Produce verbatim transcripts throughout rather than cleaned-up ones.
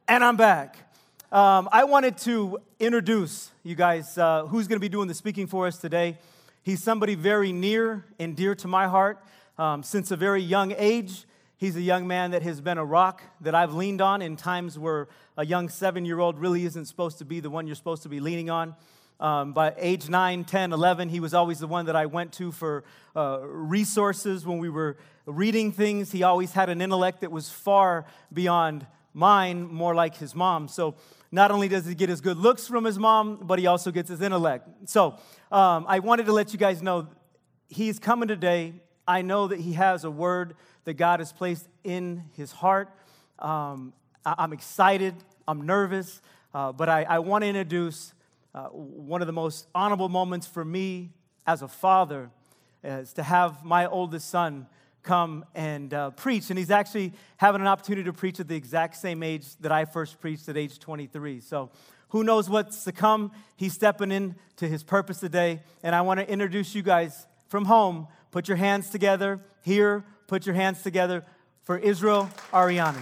And I'm back. Um, I wanted to introduce you guys uh, who's going to be doing the speaking for us today. He's somebody very near and dear to my heart. Um, since a very young age, he's a young man that has been a rock that I've leaned on in times where a young seven-year-old really isn't supposed to be the one you're supposed to be leaning on. Um, by age nine, ten, eleven, he was always the one that I went to for uh, resources when we were reading things. He always had an intellect that was far beyond mine, more like his mom. So not only does he get his good looks from his mom, but he also gets his intellect. So um, I wanted to let you guys know he's coming today. I know that he has a word that God has placed in his heart. Um, I- I'm excited. I'm nervous. Uh, but I, I want to introduce uh, one of the most honorable moments for me as a father is to have my oldest son come and uh, preach. And he's actually having an opportunity to preach at the exact same age that I first preached at age twenty-three. So who knows what's to come? He's stepping into his purpose today. And I want to introduce you guys from home. Put your hands together. Here, put your hands together for Israel Arianes.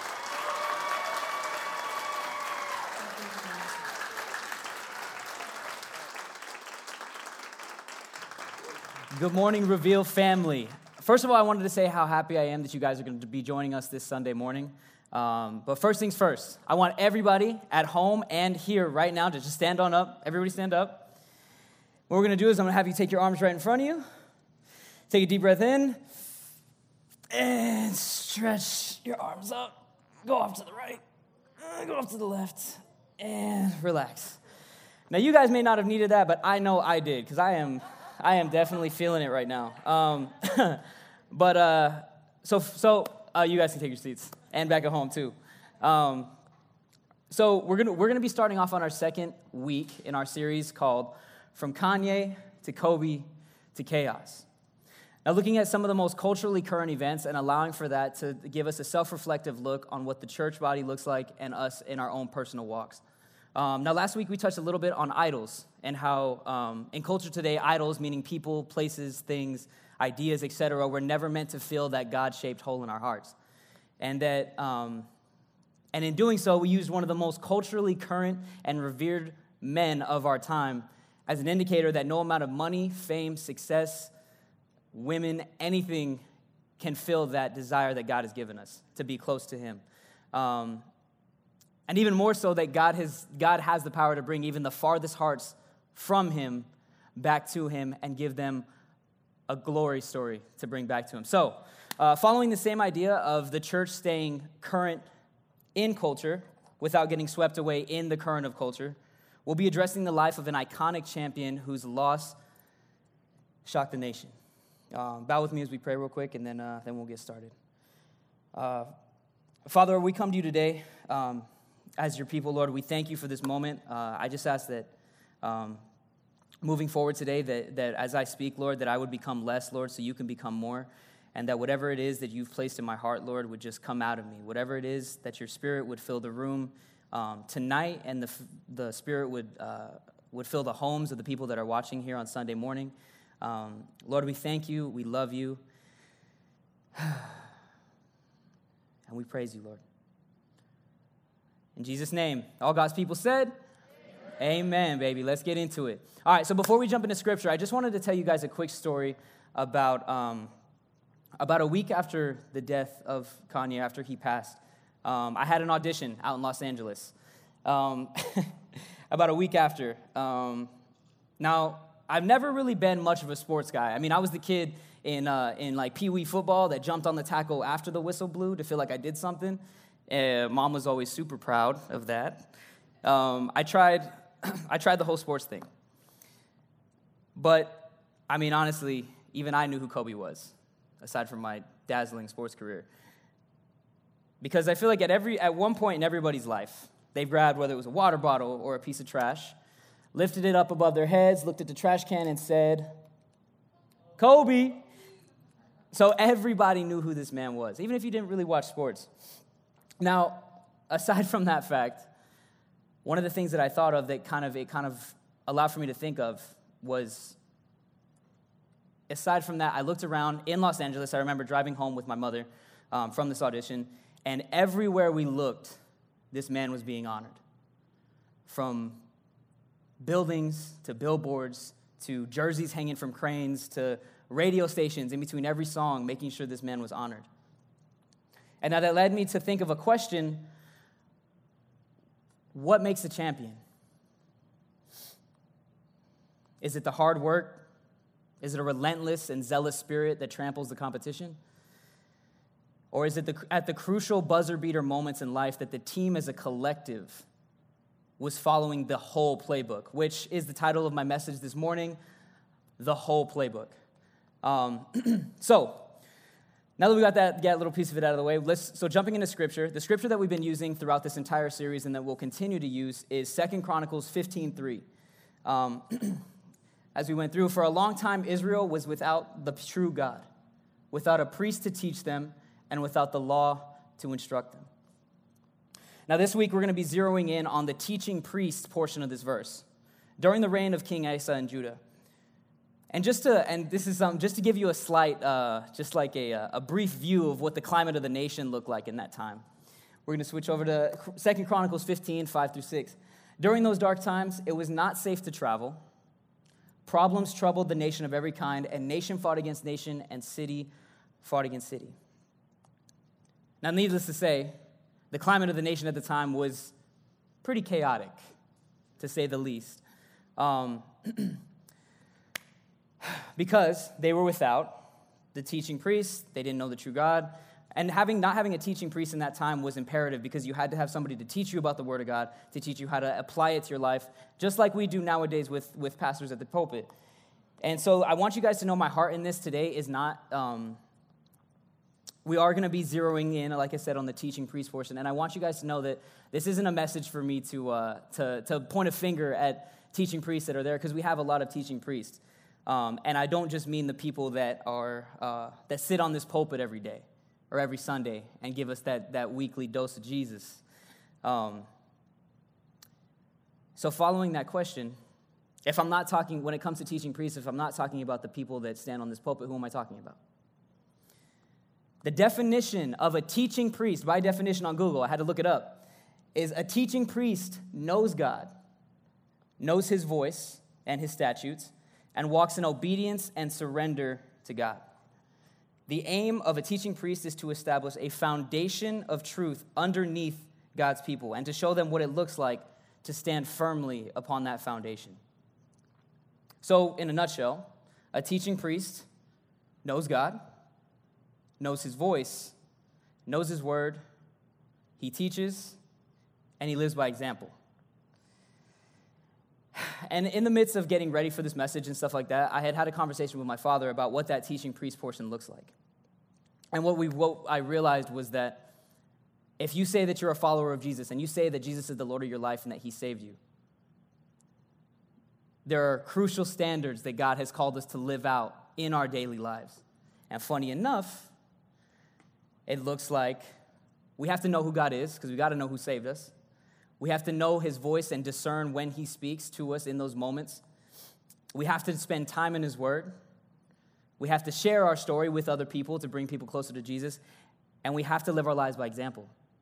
Good morning, Reveal family. First of all, I wanted to say how happy I am that you guys are going to be joining us this Sunday morning. Um, but first things first, I want everybody at home and here right now to just stand on up. Everybody stand up. What we're going to do is I'm going to have you take your arms right in front of you. Take a deep breath in. And stretch your arms up. Go off to the right. Go off to the left. And relax. Now, you guys may not have needed that, but I know I did because I am... I am definitely feeling it right now. Um, but, uh, so so uh, you guys can take your seats, and back at home, too. Um, so we're gonna we're gonna be starting off on our second week in our series called From Kanye to Kobe to Chaos. Now, looking at some of the most culturally current events and allowing for that to give us a self-reflective look on what the church body looks like and us in our own personal walks. Um, now, last week we touched a little bit on idols and how um, in culture today, idols, meaning people, places, things, ideas, et cetera, were never meant to fill that God-shaped hole in our hearts. And that, um, and in doing so, we used one of the most culturally current and revered men of our time as an indicator that no amount of money, fame, success, women, anything can fill that desire that God has given us to be close to Him. Um, And even more so that God has God has the power to bring even the farthest hearts from Him back to Him and give them a glory story to bring back to Him. So, uh, following the same idea of the church staying current in culture without getting swept away in the current of culture, we'll be addressing the life of an iconic champion whose loss shocked the nation. Um, bow with me as we pray real quick, and then, uh, then we'll get started. Uh, Father, we come to you today um, as your people, Lord. We thank you for this moment. Uh, I just ask that um, moving forward today, that, that as I speak, Lord, that I would become less, Lord, so you can become more, and that whatever it is that you've placed in my heart, Lord, would just come out of me. Whatever it is that your Spirit would fill the room um, tonight, and the the Spirit would uh, would fill the homes of the people that are watching here on Sunday morning. Um, Lord, we thank you. We love you. And we praise you, Lord. In Jesus' name, all God's people said, Amen. Amen, baby. Let's get into it. All right, so before we jump into Scripture, I just wanted to tell you guys a quick story about um, about a week after the death of Kanye, after he passed. Um, I had an audition out in Los Angeles. Um, about a week after. Um, now, I've never really been much of a sports guy. I mean, I was the kid in uh, in like Pee Wee football that jumped on the tackle after the whistle blew to feel like I did something. Uh, Mom was always super proud of that. Um, I tried, I tried the whole sports thing. But, I mean, honestly, even I knew who Kobe was, aside from my dazzling sports career. Because I feel like at every at one point in everybody's life, they've grabbed, whether it was a water bottle or a piece of trash, lifted it up above their heads, looked at the trash can and said, Kobe. So everybody knew who this man was, even if you didn't really watch sports. Now, aside from that fact, one of the things that I thought of that kind of it kind of allowed for me to think of was, aside from that, I looked around in Los Angeles. I remember driving home with my mother um, from this audition, and everywhere we looked, this man was being honored. From buildings to billboards to jerseys hanging from cranes to radio stations in between every song, making sure this man was honored. And now that led me to think of a question: what makes a champion? Is it the hard work? Is it a relentless and zealous spirit that tramples the competition? Or is it the, at the crucial buzzer beater moments in life that the team as a collective was following the whole playbook, which is the title of my message this morning, The Whole Playbook. Um, so, now that we got that, that little piece of it out of the way, let's, so jumping into Scripture, the Scripture that we've been using throughout this entire series and that we'll continue to use is Second Chronicles fifteen three. Um, as we went through, for a long time, Israel was without the true God, without a priest to teach them, and without the law to instruct them. Now, this week, we're going to be zeroing in on the teaching priest portion of this verse during the reign of King Asa in Judah. And just to, and this is um, just to give you a slight, uh, just like a, a brief view of what the climate of the nation looked like in that time. We're going to switch over to Second Chronicles fifteen, five through six. During those dark times, it was not safe to travel. Problems troubled the nation of every kind, and nation fought against nation, and city fought against city. Now, needless to say, the climate of the nation at the time was pretty chaotic, to say the least, um, because they were without the teaching priests. They didn't know the true God, and having not having a teaching priest in that time was imperative because you had to have somebody to teach you about the Word of God, to teach you how to apply it to your life, just like we do nowadays with, with pastors at the pulpit. And so I want you guys to know my heart in this today is not... Um, We are going to be zeroing in, like I said, on the teaching priest portion. And I want you guys to know that this isn't a message for me to uh, to, to point a finger at teaching priests that are there, because we have a lot of teaching priests. Um, and I don't just mean the people that are uh, that sit on this pulpit every day or every Sunday and give us that, that weekly dose of Jesus. Um, so following that question, if I'm not talking, when it comes to teaching priests, if I'm not talking about the people that stand on this pulpit, who am I talking about? The definition of a teaching priest, by definition on Google, I had to look it up, is a teaching priest knows God, knows his voice and his statutes, and walks in obedience and surrender to God. The aim of a teaching priest is to establish a foundation of truth underneath God's people and to show them what it looks like to stand firmly upon that foundation. So, in a nutshell, a teaching priest knows God, knows his voice, knows his word, he teaches, and he lives by example. And in the midst of getting ready for this message and stuff like that, I had had a conversation with my father about what that teaching priest portion looks like. And what we what I realized was that if you say that you're a follower of Jesus and you say that Jesus is the Lord of your life and that he saved you, there are crucial standards that God has called us to live out in our daily lives. And funny enough, it looks like we have to know who God is, because we got to know who saved us. We have to know his voice and discern when he speaks to us in those moments. We have to spend time in his word. We have to share our story with other people to bring people closer to Jesus. And we have to live our lives by example.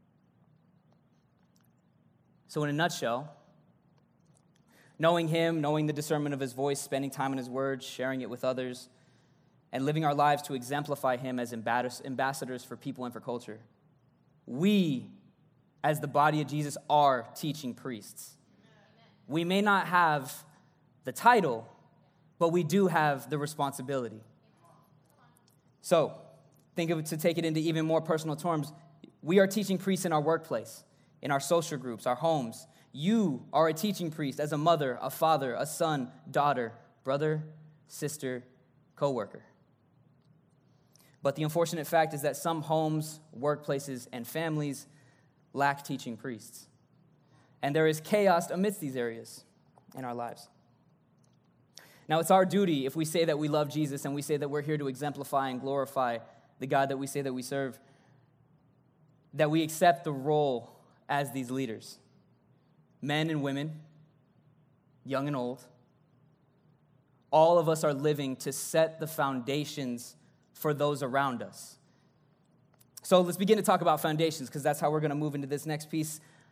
So in a nutshell, knowing him, knowing the discernment of his voice, spending time in his word, sharing it with others, and living our lives to exemplify him as ambassadors for people and for culture. We, as the body of Jesus, are teaching priests. We may not have the title, but we do have the responsibility. So, think of it to take it into even more personal terms. We are teaching priests in our workplace, in our social groups, our homes. You are a teaching priest as a mother, a father, a son, daughter, brother, sister, co-worker. But the unfortunate fact is that some homes, workplaces, and families lack teaching priests. And there is chaos amidst these areas in our lives. Now, it's our duty, if we say that we love Jesus and we say that we're here to exemplify and glorify the God that we say that we serve, that we accept the role as these leaders. Men and women, young and old, all of us are living to set the foundations for those around us. So let's begin to talk about foundations, because that's how we're going to move into this next piece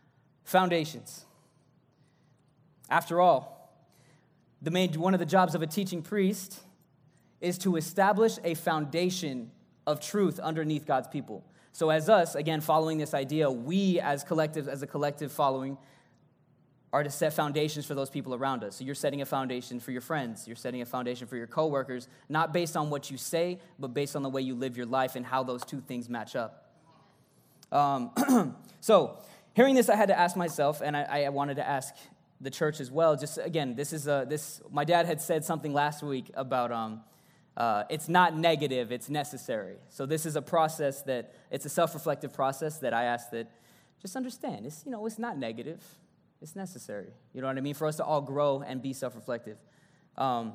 Foundations. After all, the main, one of the jobs of a teaching priest is to establish a foundation of truth underneath God's people. So as us, again, following this idea, we as collective, as a collective following, are to set foundations for those people around us. So you're setting a foundation for your friends. You're setting a foundation for your coworkers, not based on what you say, but based on the way you live your life and how those two things match up. Um, so hearing this, I had to ask myself, and I, I wanted to ask the church as well. Just again, this is a, this. My dad had said something last week about um, uh, it's not negative, it's necessary. So this is a process that it's a self-reflective process that I ask that just understand. It's you know it's not negative. It's necessary. You know what I mean? For us to all grow and be self-reflective. Um,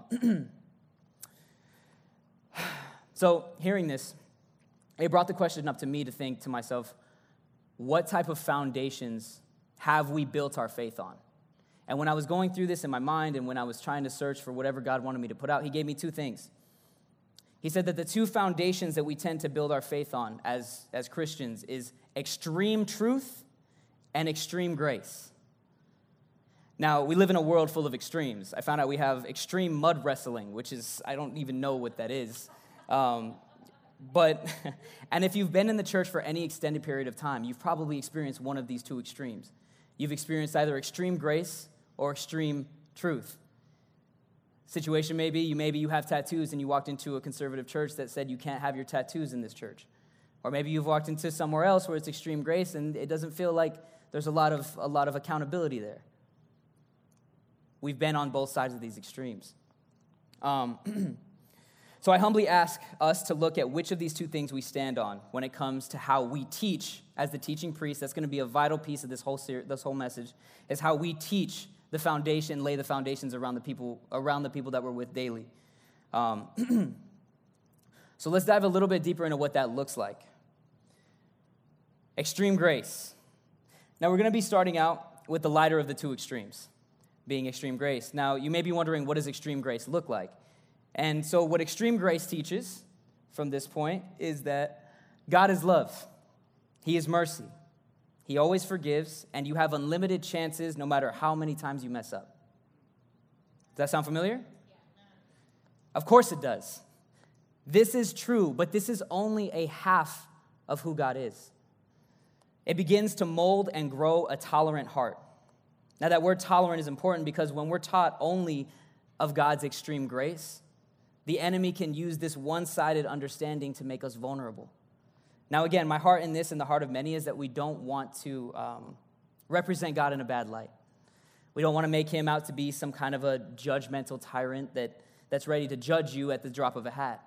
so hearing this, it brought the question up to me to think to myself, what type of foundations have we built our faith on? And when I was going through this in my mind and when I was trying to search for whatever God wanted me to put out, he gave me two things. He said that the two foundations that we tend to build our faith on as, as Christians is extreme truth and extreme grace. Now, we live in a world full of extremes. I found out we have extreme mud wrestling, which is, I don't even know what that is. Um, but, and if you've been in the church for any extended period of time, you've probably experienced one of these two extremes. You've experienced either extreme grace or extreme truth. Situation maybe, you maybe you have tattoos and you walked into a conservative church that said you can't have your tattoos in this church. Or maybe you've walked into somewhere else where it's extreme grace and it doesn't feel like there's a lot of a lot of accountability there. We've been on both sides of these extremes. Um, so I humbly ask us to look at which of these two things we stand on when it comes to how we teach as the teaching priest. That's going to be a vital piece of this whole ser- this whole message, is how we teach the foundation, lay the foundations around the people around the people that we're with daily. Um, so let's dive a little bit deeper into what that looks like. Extreme grace. Now we're going to be starting out with the lighter of the two extremes, being extreme grace. Now, you may be wondering, what does extreme grace look like? And so what extreme grace teaches from this point is that God is love. He is mercy. He always forgives, and you have unlimited chances no matter how many times you mess up. Does that sound familiar? Of course it does. This is true, but this is only a half of who God is. It begins to mold and grow a tolerant heart. Now, that word tolerant is important because when we're taught only of God's extreme grace, the enemy can use this one-sided understanding to make us vulnerable. Now, again, my heart in this and the heart of many is that we don't want to um, represent God in a bad light. We don't want to make him out to be some kind of a judgmental tyrant that, that's ready to judge you at the drop of a hat.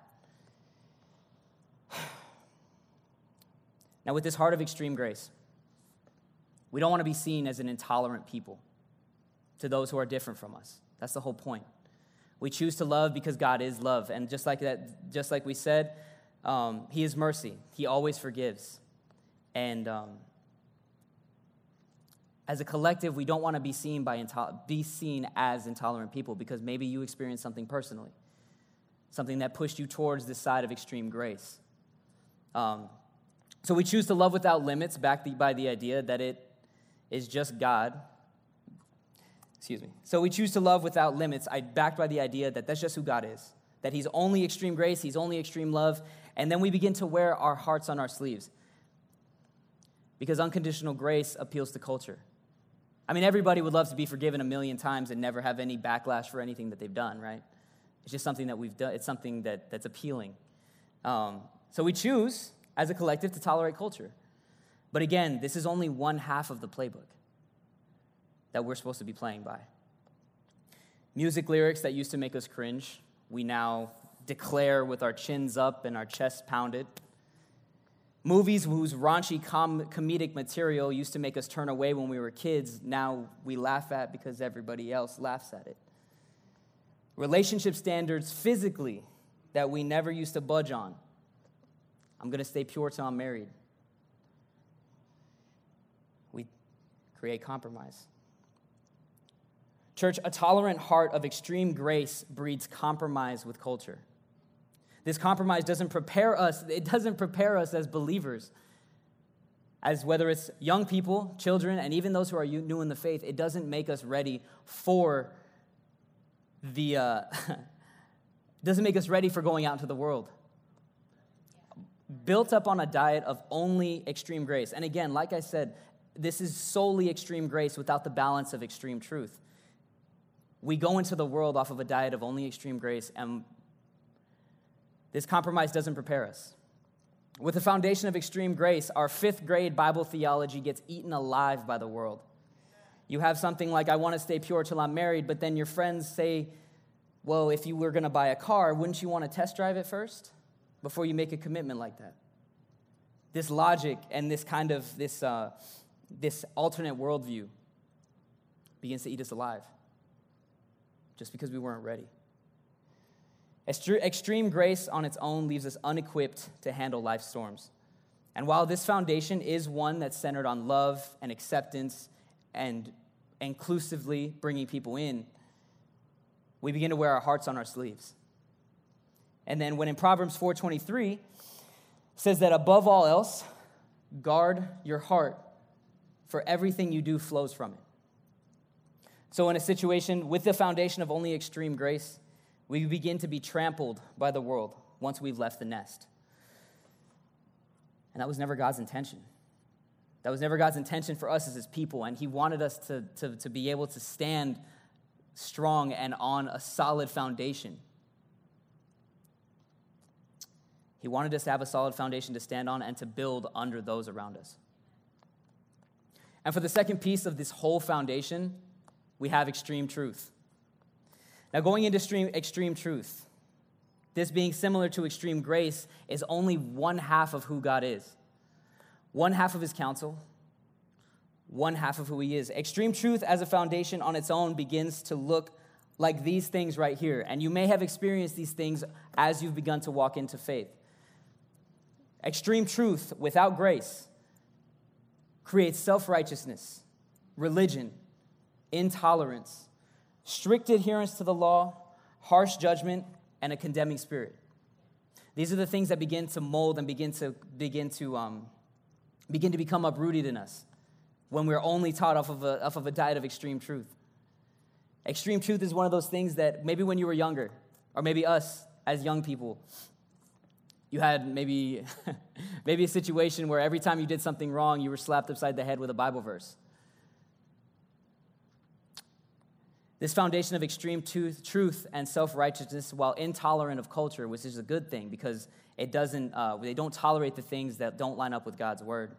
Now, with this heart of extreme grace, we don't want to be seen as an intolerant people to those who are different from us. That's the whole point. We choose to love because God is love. And just like that, just like we said, um, he is mercy. He always forgives. And um, as a collective, we don't want to be seen by into- be seen as intolerant people because maybe you experienced something personally, something that pushed you towards this side of extreme grace. Um, so we choose to love without limits, backed by the idea that it is just God. Excuse me. So we choose to love without limits, I backed by the idea that that's just who God is, that he's only extreme grace, he's only extreme love, and then we begin to wear our hearts on our sleeves because unconditional grace appeals to culture. I mean, everybody would love to be forgiven a million times and never have any backlash for anything that they've done, right? It's just something that we've done. It's something that, that's appealing. Um, so we choose, as a collective, to tolerate culture. But again, this is only one half of the playbook that we're supposed to be playing by. Music lyrics that used to make us cringe, we now declare with our chins up and our chests pounded. Movies whose raunchy com- comedic material used to make us turn away when we were kids, now we laugh at because everybody else laughs at it. Relationship standards physically that we never used to budge on. I'm going to stay pure till I'm married. We create compromise. Church, a tolerant heart of extreme grace breeds compromise with culture. This compromise doesn't prepare us, it doesn't prepare us as believers. as whether it's young people, children, and even those who are new in the faith, it doesn't make us ready for the, uh, doesn't make us ready for going out into the world. Built up on a diet of only extreme grace. And again, like I said, this is solely extreme grace without the balance of extreme truth. We go into the world off of a diet of only extreme grace, and this compromise doesn't prepare us. With the foundation of extreme grace, our fifth grade Bible theology gets eaten alive by the world. You have something like, I want to stay pure till I'm married, but then your friends say, well, if you were going to buy a car, wouldn't you want to test drive it first before you make a commitment like that? This logic and this kind of, this, uh, this alternate worldview begins to eat us alive just because we weren't ready. Extreme grace on its own leaves us unequipped to handle life's storms. And while this foundation is one that's centered on love and acceptance and inclusively bringing people in, we begin to wear our hearts on our sleeves. And then when in Proverbs four twenty-three says that above all else, guard your heart, for everything you do flows from it. So in a situation with the foundation of only extreme grace, we begin to be trampled by the world once we've left the nest. And that was never God's intention. That was never God's intention for us as his people, and he wanted us to, to, to be able to stand strong and on a solid foundation. He wanted us to have a solid foundation to stand on and to build under those around us. And for the second piece of this whole foundation, we have extreme truth. Now, going into extreme, extreme truth, this being similar to extreme grace, is only one half of who God is. One half of his counsel, one half of who he is. Extreme truth as a foundation on its own begins to look like these things right here. And you may have experienced these things as you've begun to walk into faith. Extreme truth without grace creates self-righteousness, religion, intolerance, strict adherence to the law, harsh judgment, and a condemning spirit. These are the things that begin to mold and begin to begin to um, begin to become uprooted in us when we're only taught off of a off of a diet of extreme truth. Extreme truth is one of those things that maybe when you were younger, or maybe us as young people, you had maybe maybe a situation where every time you did something wrong, you were slapped upside the head with a Bible verse. This foundation of extreme truth and self-righteousness, while intolerant of culture, which is a good thing because it doesn't, uh, they don't tolerate the things that don't line up with God's word.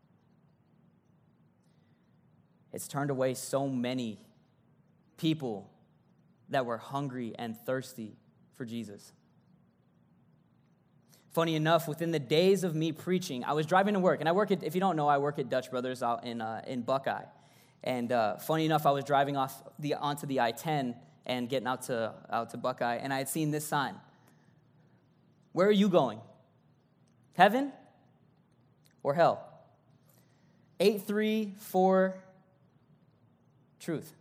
It's turned away so many people that were hungry and thirsty for Jesus. Funny enough, within the days of me preaching, I was driving to work, and I work at, if you don't know, I work at Dutch Brothers out in uh, in Buckeye. And uh, funny enough, I was driving off the onto the I ten and getting out to out to Buckeye, and I had seen this sign. Where are you going? Heaven or hell? eight three four truth.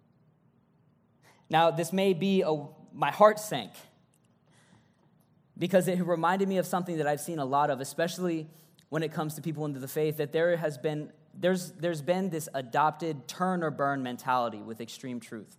Now, this may be a my heart sank because it reminded me of something that I've seen a lot of, especially when it comes to people into the faith, that there has been There's, there's been this adopted turn or burn mentality with extreme truth.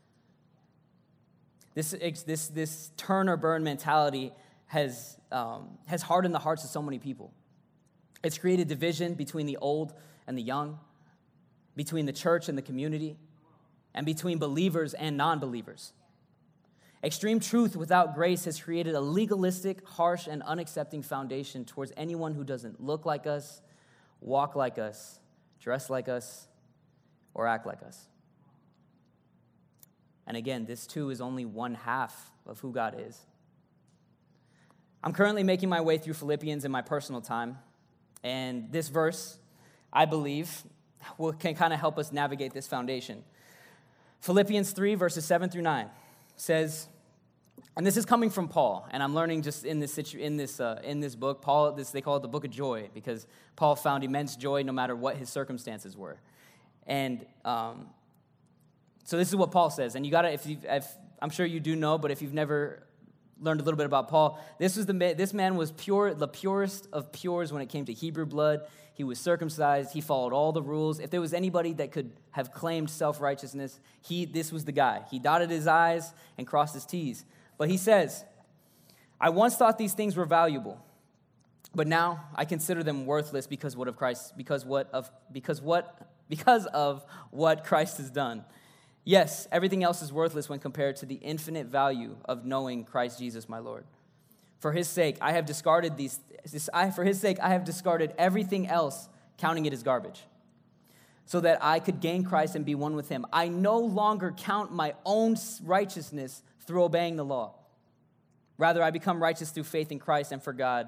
This, this, this turn or burn mentality has, um, has hardened the hearts of so many people. It's created division between the old and the young, between the church and the community, and between believers and non-believers. Extreme truth without grace has created a legalistic, harsh, and unaccepting foundation towards anyone who doesn't look like us, walk like us, dress like us, or act like us. And again, this too is only one half of who God is. I'm currently making my way through Philippians in my personal time, and this verse, I believe, will, can kind of help us navigate this foundation. Philippians three, verses seven through nine says, and this is coming from Paul, and I'm learning just in this situ- in this uh, in this book. Paul, this they call it the Book of Joy because Paul found immense joy no matter what his circumstances were, and um, so this is what Paul says. And you gotta, if you, if I'm sure you do know, but if you've never learned a little bit about Paul. This was the ma- this man was pure, the purest of pures when it came to Hebrew blood. He was circumcised. He followed all the rules. If there was anybody that could have claimed self-righteousness, he this was the guy. He dotted his I's and crossed his T's. But he says, I once thought these things were valuable, but now I consider them worthless because what of Christ, because what of because what because of what Christ has done. Yes, everything else is worthless when compared to the infinite value of knowing Christ Jesus, my Lord. For his sake, I have discarded these. I, for his sake, I have discarded everything else, counting it as garbage, so that I could gain Christ and be one with him. I no longer count my own righteousness through obeying the law. Rather, I become righteous through faith in Christ and for God.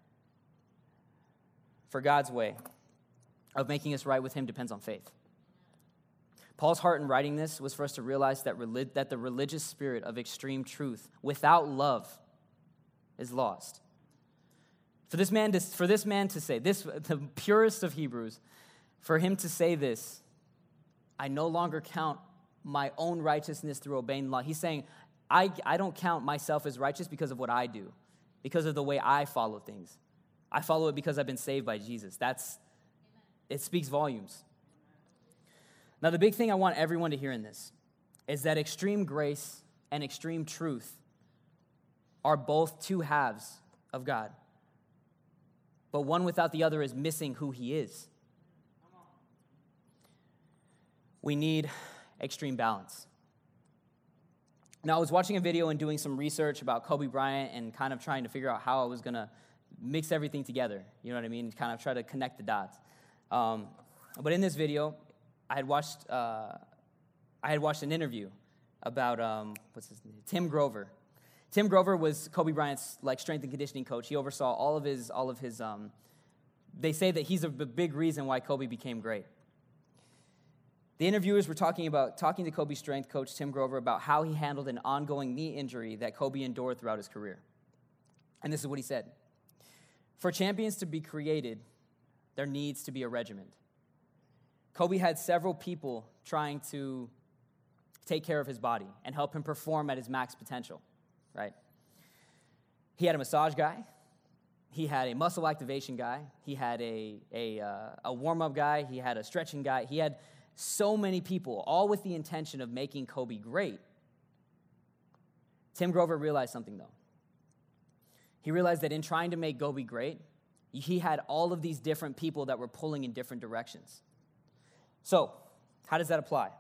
For God's way of making us right with him depends on faith. Paul's heart in writing this was for us to realize that, relig- that the religious spirit of extreme truth without love is lost. For this man to, for this man to say, this the purest of Hebrews, for him to say this, I no longer count my own righteousness through obeying the law. He's saying, I, I don't count myself as righteous because of what I do, because of the way I follow things. I follow it because I've been saved by Jesus. That's, it speaks volumes. Now, the big thing I want everyone to hear in this is that extreme grace and extreme truth are both two halves of God. But one without the other is missing who he is. We need extreme balance. Now, I was watching a video and doing some research about Kobe Bryant and kind of trying to figure out how I was going to mix everything together, you know what I mean, kind of try to connect the dots. Um, but in this video, I had watched uh, I had watched an interview about, um, what's his name, Tim Grover. Tim Grover was Kobe Bryant's like strength and conditioning coach. He oversaw all of his, all of his, um, they say that he's a big reason why Kobe became great. The interviewers were talking about, talking to Kobe's strength coach, Tim Grover, about how he handled an ongoing knee injury that Kobe endured throughout his career. And this is what he said. For champions to be created, there needs to be a regimen. Kobe had several people trying to take care of his body and help him perform at his max potential, right? He had a massage guy. He had a muscle activation guy. He had a, a, uh, a warm-up guy. He had a stretching guy. He had so many people, all with the intention of making Kobe great. Tim Grover realized something, though. He realized that in trying to make Kobe great, he had all of these different people that were pulling in different directions. So, how does that apply?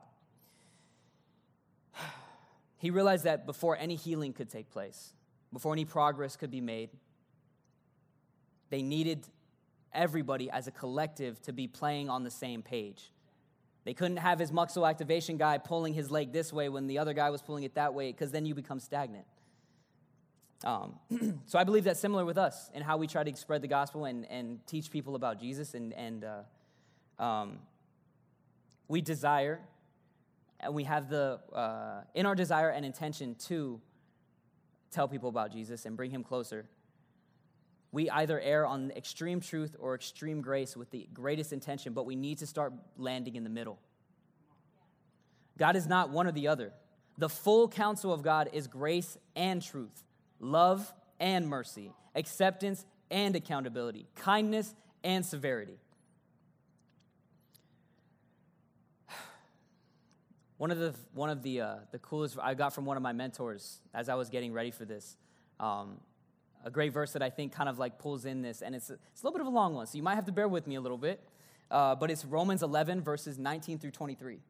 He realized that before any healing could take place, before any progress could be made, they needed everybody as a collective to be playing on the same page. They couldn't have his muscle activation guy pulling his leg this way when the other guy was pulling it that way, because then you become stagnant. Um, so I believe that's similar with us in how we try to spread the gospel and, and teach people about Jesus. And, and uh, um, we desire, and we have the, uh, in our desire and intention to tell people about Jesus and bring him closer, we either err on extreme truth or extreme grace with the greatest intention, but we need to start landing in the middle. God is not one or the other. The full counsel of God is grace and truth, love and mercy, acceptance and accountability, kindness and severity. One of the one of the uh, the coolest I got from one of my mentors as I was getting ready for this, um, a great verse that I think kind of like pulls in this, and it's a, it's a little bit of a long one, so you might have to bear with me a little bit, uh, but it's Romans eleven, verses nineteen through twenty-three.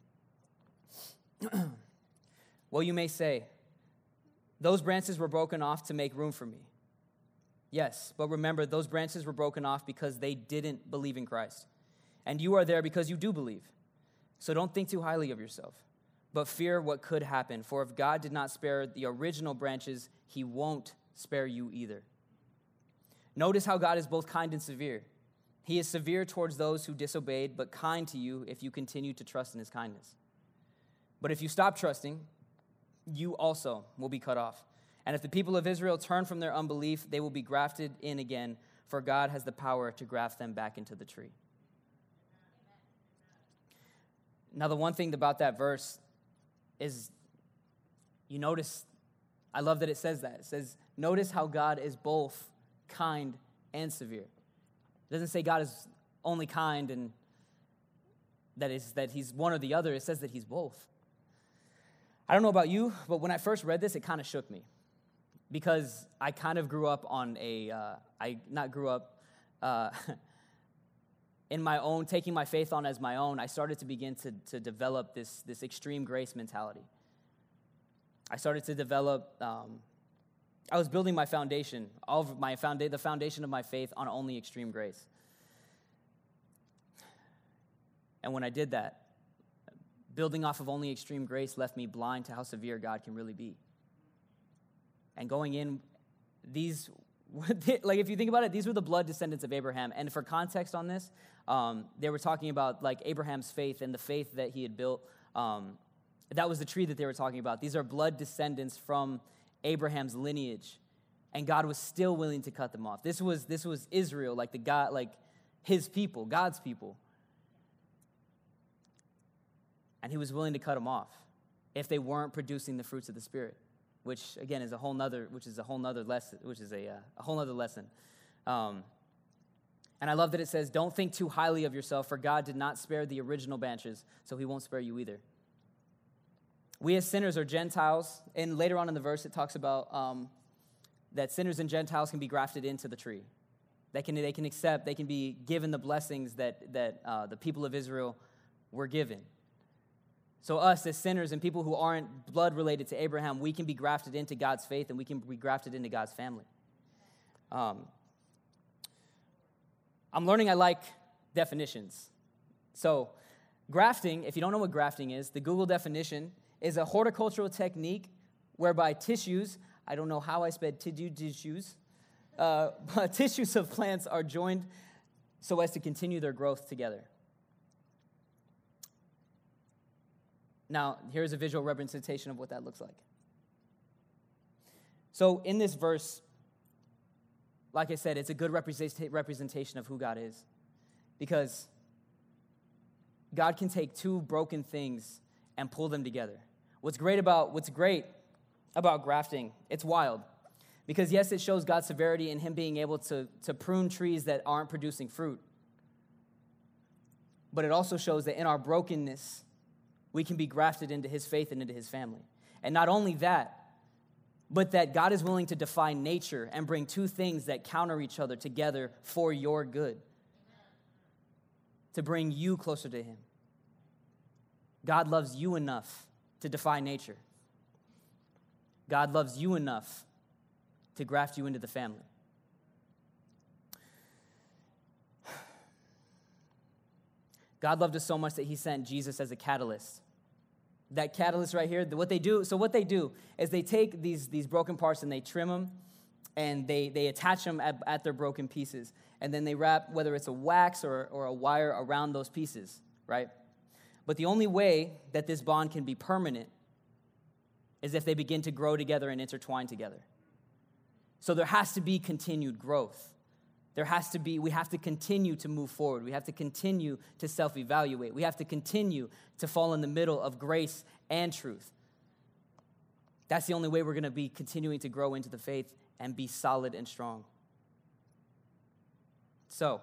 Well, you may say, those branches were broken off to make room for me. Yes, but remember, those branches were broken off because they didn't believe in Christ. And you are there because you do believe. So don't think too highly of yourself, but fear what could happen. For if God did not spare the original branches, he won't spare you either. Notice how God is both kind and severe. He is severe towards those who disobeyed, but kind to you if you continue to trust in his kindness. But if you stop trusting, you also will be cut off. And if the people of Israel turn from their unbelief, they will be grafted in again, for God has the power to graft them back into the tree. Now, the one thing about that verse is you notice I love that it says that. It says, notice how God is both kind and severe. It doesn't say God is only kind and that is that he's one or the other. It says that he's both. I don't know about you, but when I first read this, it kind of shook me because I kind of grew up on a, uh, I not grew up uh, in my own, taking my faith on as my own. I started to begin to, to develop this, this extreme grace mentality. I started to develop, um, I was building my foundation, all of my founda- the foundation of my faith on only extreme grace. And when I did that, building off of only extreme grace left me blind to how severe God can really be. And going in, these, like if you think about it, these were the blood descendants of Abraham. And for context on this, um, they were talking about like Abraham's faith and the faith that he had built. Um, that was the tree that they were talking about. These are blood descendants from Abraham's lineage. And God was still willing to cut them off. This was, this was Israel, like the God, like his people, God's people. And he was willing to cut them off if they weren't producing the fruits of the Spirit, which again is a whole nother, which is a whole nother lesson, which is a uh, a whole nother lesson. Um, and I love that it says, "Don't think too highly of yourself, for God did not spare the original branches, so He won't spare you either." We as sinners are Gentiles, and later on in the verse it talks about um, that sinners and Gentiles can be grafted into the tree. They can they can accept, they can be given the blessings that that uh, the people of Israel were given. So us as sinners and people who aren't blood related to Abraham, we can be grafted into God's faith and we can be grafted into God's family. Um, I'm learning I like definitions. So grafting, if you don't know what grafting is, the Google definition is a horticultural technique whereby tissues, I don't know how I spelled tissues, uh, but tissues of plants are joined so as to continue their growth together. Now, here's a visual representation of what that looks like. So in this verse, like I said, it's a good representation of who God is. Because God can take two broken things and pull them together. What's great about what's great about grafting, it's wild. Because yes, it shows God's severity in him being able to, to prune trees that aren't producing fruit. But it also shows that in our brokenness, we can be grafted into his faith and into his family. And not only that, but that God is willing to defy nature and bring two things that counter each other together for your good. To bring you closer to him. God loves you enough to defy nature. God loves you enough to graft you into the family. God loved us so much that he sent Jesus as a catalyst. That catalyst right here, what they do, so what they do is they take these, these broken parts and they trim them and they, they attach them at, at their broken pieces. And then they wrap, whether it's a wax or, or a wire around those pieces, right? But the only way that this bond can be permanent is if they begin to grow together and intertwine together. So there has to be continued growth. There has to be, we have to continue to move forward. We have to continue to self-evaluate. We have to continue to fall in the middle of grace and truth. That's the only way we're going to be continuing to grow into the faith and be solid and strong. So,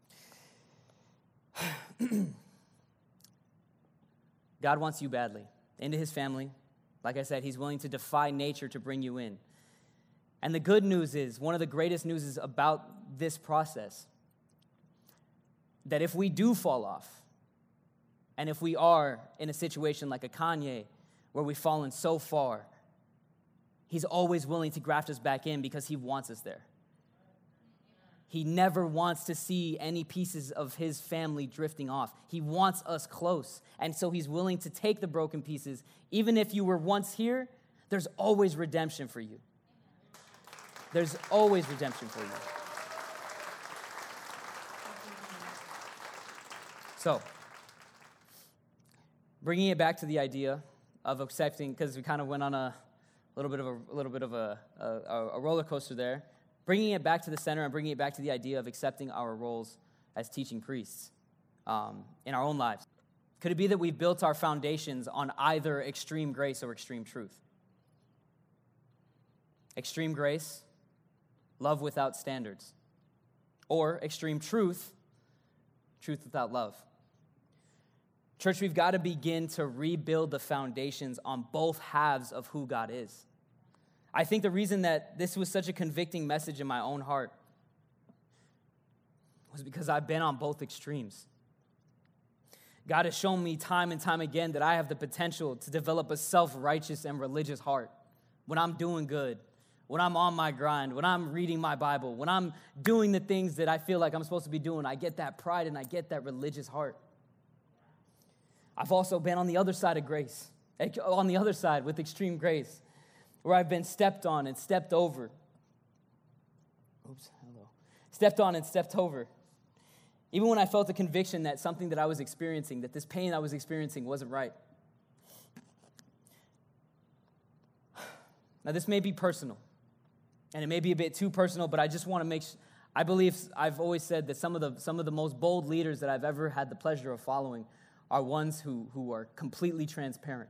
God wants you badly into his family. Like I said, he's willing to defy nature to bring you in. And the good news is, one of the greatest news is about this process, that if we do fall off, and if we are in a situation like a Kanye, where we've fallen so far, he's always willing to graft us back in because he wants us there. He never wants to see any pieces of his family drifting off. He wants us close. And so he's willing to take the broken pieces. Even if you were once here, there's always redemption for you. There's always redemption for you. So, bringing it back to the idea of accepting, because we kind of went on a little bit of a, a little bit of a, a, a roller coaster there. Bringing it back to the center and bringing it back to the idea of accepting our roles as teaching priests um, in our own lives. Could it be that we've built our foundations on either extreme grace or extreme truth? extreme grace, love without standards, or extreme truth, truth without love. Church, we've got to begin to rebuild the foundations on both halves of who God is. I think the reason that this was such a convicting message in my own heart was because I've been on both extremes. God has shown me time and time again that I have the potential to develop a self-righteous and religious heart when I'm doing good, when I'm on my grind, when I'm reading my Bible, when I'm doing the things that I feel like I'm supposed to be doing. I get that pride and I get that religious heart. I've also been on the other side of grace, on the other side with extreme grace, where I've been stepped on and stepped over. Oops, hello. Stepped on and stepped over. Even when I felt the conviction that something that I was experiencing, that this pain I was experiencing wasn't right. Now, this may be personal, and it may be a bit too personal, but I just want to make sure, I believe, I've always said that some of the some of the most bold leaders that I've ever had the pleasure of following are ones who, who are completely transparent.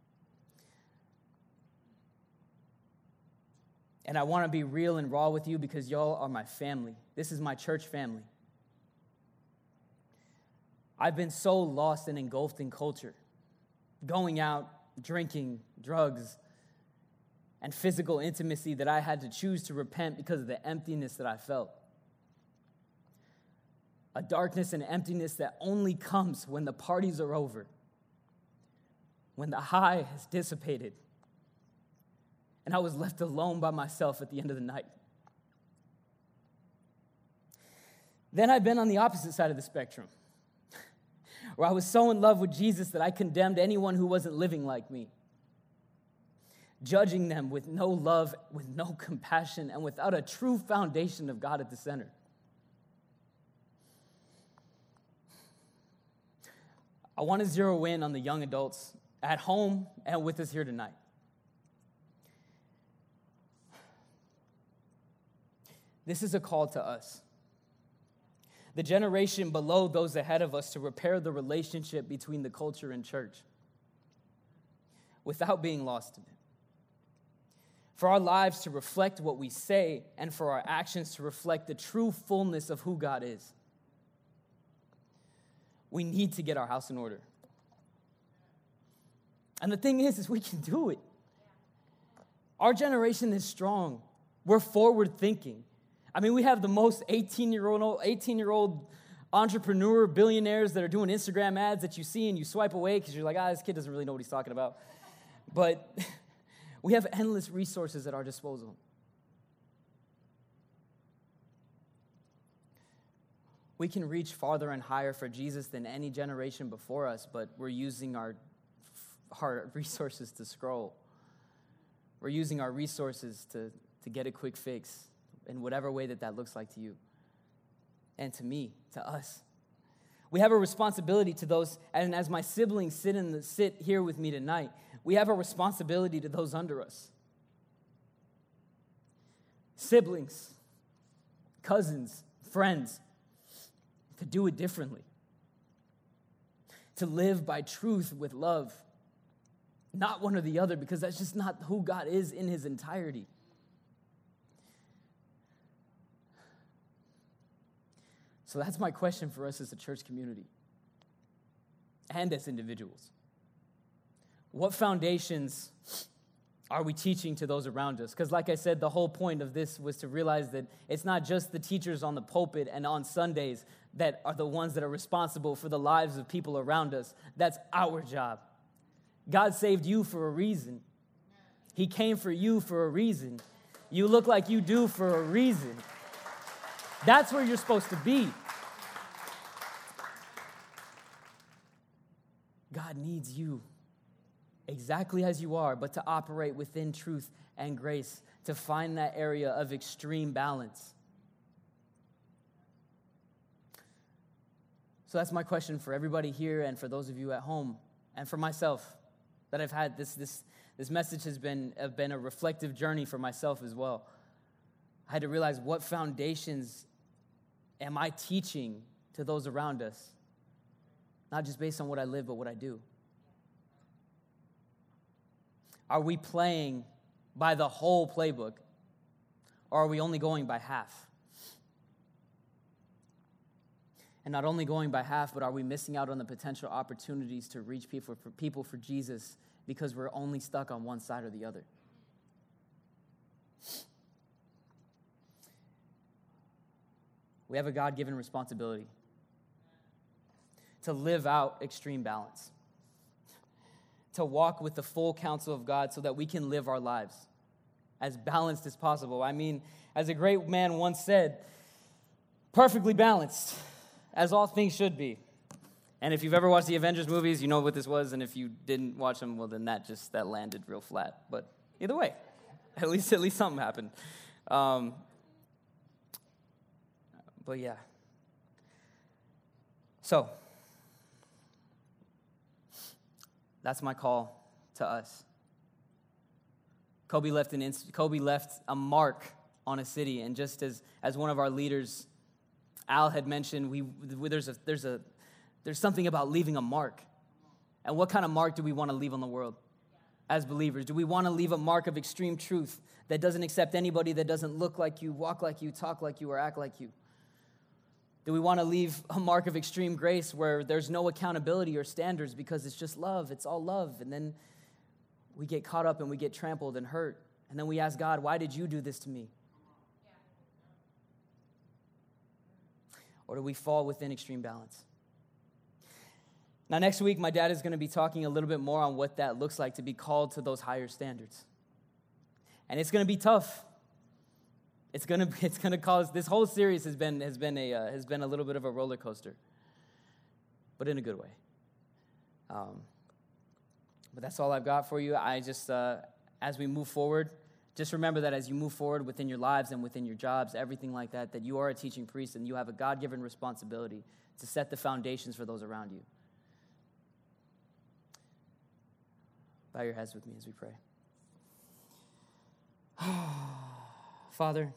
And I want to be real and raw with you because y'all are my family. This is my church family. I've been so lost and engulfed in culture, going out, drinking, drugs, and physical intimacy that I had to choose to repent because of the emptiness that I felt. A darkness and emptiness that only comes when the parties are over, when the high has dissipated, and I was left alone by myself at the end of the night. Then I've been on the opposite side of the spectrum, where I was so in love with Jesus that I condemned anyone who wasn't living like me, judging them with no love, with no compassion, and without a true foundation of God at the center. I want to zero in on the young adults at home and with us here tonight. This is a call to us, the generation below those ahead of us, to repair the relationship between the culture and church without being lost in it. For our lives to reflect what we say and for our actions to reflect the true fullness of who God is. We need to get our house in order. And the thing is, is we can do it. Our generation is strong. We're forward thinking. I mean, we have the most eighteen-year-old, eighteen-year-old entrepreneur billionaires that are doing Instagram ads that you see and you swipe away because you're like, ah, this kid doesn't really know what he's talking about. But we have endless resources at our disposal. We can reach farther and higher for Jesus than any generation before us, but we're using our, our resources to scroll. We're using our resources to, to get a quick fix in whatever way that that looks like to you and to me, to us. We have a responsibility to those, and as my siblings sit in the sit here with me tonight, we have a responsibility to those under us. Siblings, cousins, friends, to do it differently. To live by truth with love. Not one or the other, because that's just not who God is in his entirety. So that's my question for us as a church community and as individuals. What foundations are we teaching to those around us? Because like I said, the whole point of this was to realize that it's not just the teachers on the pulpit and on Sundays that are the ones that are responsible for the lives of people around us. That's our job. God saved you for a reason. He came for you for a reason. You look like you do for a reason. That's where you're supposed to be. God needs you exactly as you are, but to operate within truth and grace, to find that area of extreme balance. So that's my question for everybody here and for those of you at home and for myself that I've had. This this this message has been, have been a reflective journey for myself as well. I had to realize, what foundations am I teaching to those around us? Not just based on what I live, but what I do. Are we playing by the whole playbook Or are we only going by half? And not only going by half, but are we missing out on the potential opportunities to reach people for, people for Jesus because we're only stuck on one side or the other? We have a God-given responsibility to live out extreme balance, to walk with the full counsel of God so that we can live our lives as balanced as possible. I mean, as a great man once said, perfectly balanced, as all things should be. And if you've ever watched the Avengers movies, you know what this was, and if you didn't watch them, well, then that just, that landed real flat. But either way, at least, at least something happened. Um, but yeah. So, that's my call to us. Kobe left an inst- Kobe left a mark on a city, and just as, as one of our leaders, Al, had mentioned, we there's a there's a there's something about leaving a mark. And what kind of mark do we want to leave on the world as believers? Do we want to leave a mark of extreme truth that doesn't accept anybody that doesn't look like you, walk like you, talk like you, or act like you? Do we want to leave a mark of extreme grace where there's no accountability or standards because it's just love, it's all love, and then we get caught up and we get trampled and hurt, and then we ask God, why did you do this to me? Or do we fall within extreme balance? Now, next week, my dad is going to be talking a little bit more on what that looks like to be called to those higher standards. And it's going to be tough. It's going to it's going to cause, this whole series has been has been a uh, has been a little bit of a roller coaster, but in a good way. Um, but that's all I've got for you. I just, uh, as we move forward, just remember that as you move forward within your lives and within your jobs, everything like that, that you are a teaching priest and you have a God-given responsibility to set the foundations for those around you. Bow your heads with me as we pray. Father,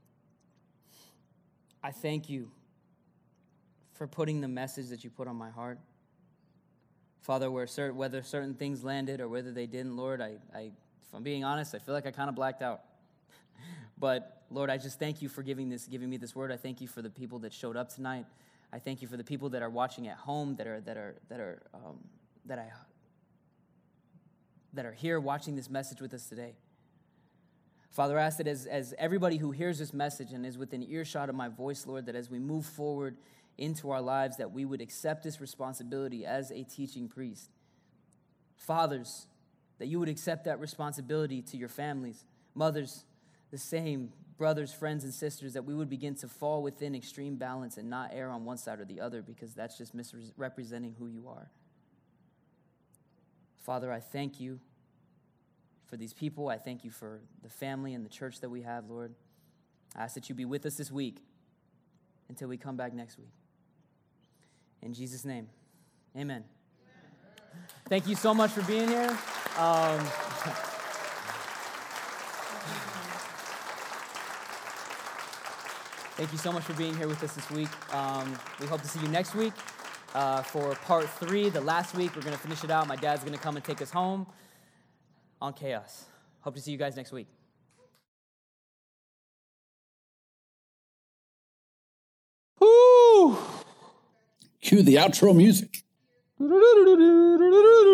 I thank you for putting the message that you put on my heart. Father, where certain, whether certain things landed or whether they didn't, Lord, I, I, if I'm being honest, I feel like I kind of blacked out. But, Lord, I just thank you for giving this, giving me this word. I thank you for the people that showed up tonight. I thank you for the people that are watching at home, that are that are that are um, that I that are here watching this message with us today. Father, I ask that as, as everybody who hears this message and is within earshot of my voice, Lord, that as we move forward into our lives, that we would accept this responsibility as a teaching priest. Fathers, that you would accept that responsibility to your families. Mothers, the same. Brothers, friends, and sisters, that we would begin to fall within extreme balance and not err on one side or the other, because that's just misrepresenting who you are. Father, I thank you for these people. I thank you for the family and the church that we have, Lord. I ask that you be with us this week until we come back next week. In Jesus' name, amen. Amen. Thank you so much for being here. Um, thank you so much for being here with us this week. Um, we hope to see you next week uh, for part three. The last week, we're going to finish it out. My dad's going to come and take us home on Chaos. Hope to see you guys next week. Woo! Cue the outro music.